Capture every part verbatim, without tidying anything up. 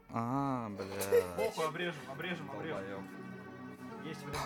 А, бля. Похуй, обрежем, обрежем, обрежем. Есть время,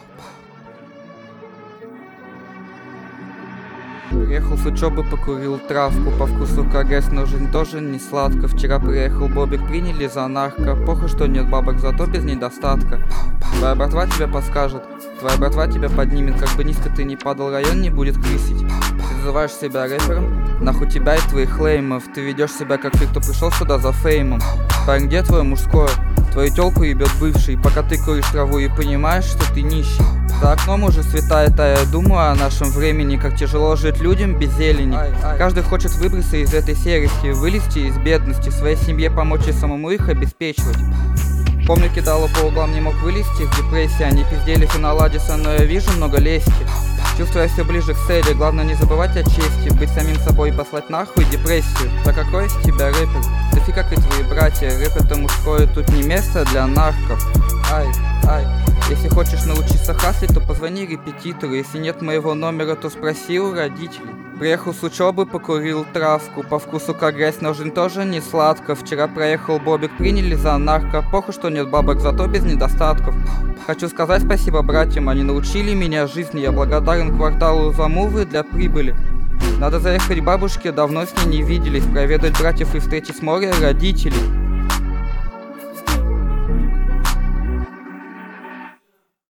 давай. Приехал с учебы, покурил травку, по вкусу КГС, но жизнь тоже не сладко. Вчера приехал Бобик, приняли за нарко. Похуй, что нет бабок, зато без недостатка. Твоя братва тебя подскажет, твоя братва тебя поднимет. Как бы низко ты ни падал, район не будет крысить. Ты называешь себя рэпером? Нахуй тебя и твоих леймов. Ты ведешь себя как ты, кто пришел сюда за феймом. Парень, где твое мужское? Твою тёлку ебет бывший, пока ты куришь траву и понимаешь, что ты нищий. За окном уже светает, а я думаю о нашем времени, как тяжело жить людям без зелени. Каждый хочет выбраться из этой серости, вылезти из бедности, своей семье помочь и самому их обеспечивать. Помню, кидало по углам, не мог вылезти из депрессии. Они пизделись и наладятся, но я вижу много лести. Чувствуя все ближе к цели, главное не забывать о чести, быть самим собой и послать нахуй депрессию. Да какой из тебя рэпер? Да фиг как и твои братья, рэп это мужское, тут не место для нарков. Ай, ай, если хочешь научиться хаслить, то позвони репетитору. Если нет моего номера, то спроси у родителей. Приехал с учебы, покурил травку, по вкусу как грязь, но жизнь тоже не сладко. Вчера проехал Бобик, приняли за нарко. Похуй, что нет бабок, зато без недостатков. Хочу сказать спасибо братьям, они научили меня жизни. Я благодарен кварталу за мувы для прибыли. Надо заехать к бабушке, давно с ней не виделись, проведать братьев и встретить с моря родителей.